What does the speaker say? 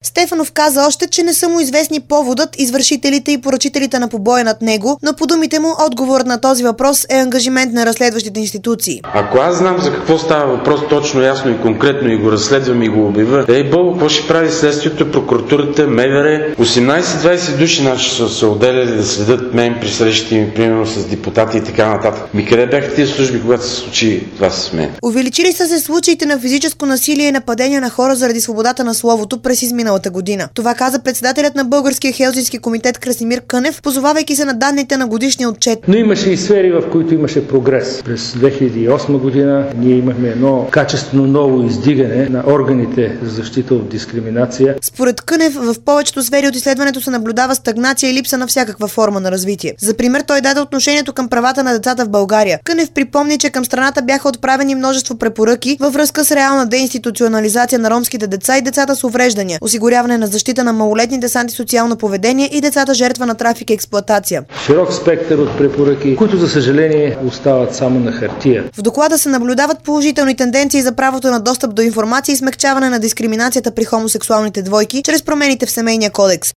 Стефанов каза още, че не са му известни поводът, извършителите и поръчителите на побоя над него, но по думите му отговорът на този въпрос е ангажимент на разследващите институции. Ако аз знам за какво става въпрос точно, ясно и конкретно и го разследвам и го обявя, Богу, какво ще прави следствието, прокуратурата, МВР? 18-20 души наши са се отделяли да следят мен при срещите ми, примерно с депутати и така нататък. Къде бяха тези служби, когато се случи това с мен? Увеличили са се случаите на физическо насилие и нападения на хора заради свободата на словото през изминалата година. Това каза председателят на Българския Хелзинкски комитет Красимир Кънев, позовавайки се на данните на годишния отчет. Но имаше и сфери, в които имаше прогрес. През 2008 година ние имахме едно качествено ново издигане на органите за защита от дискриминация. Според Кънев, в повечето сфери от изследването се наблюдава стагнация и липса на всякаква форма на развитие. За пример той даде отношението към правата на децата в България. Кънев припомни, че към страната бяха отправени множество препоръки във връзка с реална деинституционализация на ромските деца и децата с увреждания, осигуряване на защита на малолетните с антисоциално поведение и децата жертва на трафик и експлоатация. Широк спектър от препоръки, които за съжаление остават само на хартия. В доклада се наблюдават положителни тенденции за правото на достъп до информация и смекчаване на дискриминацията при хомосексуалните двойки чрез промените в Семейния кодекс.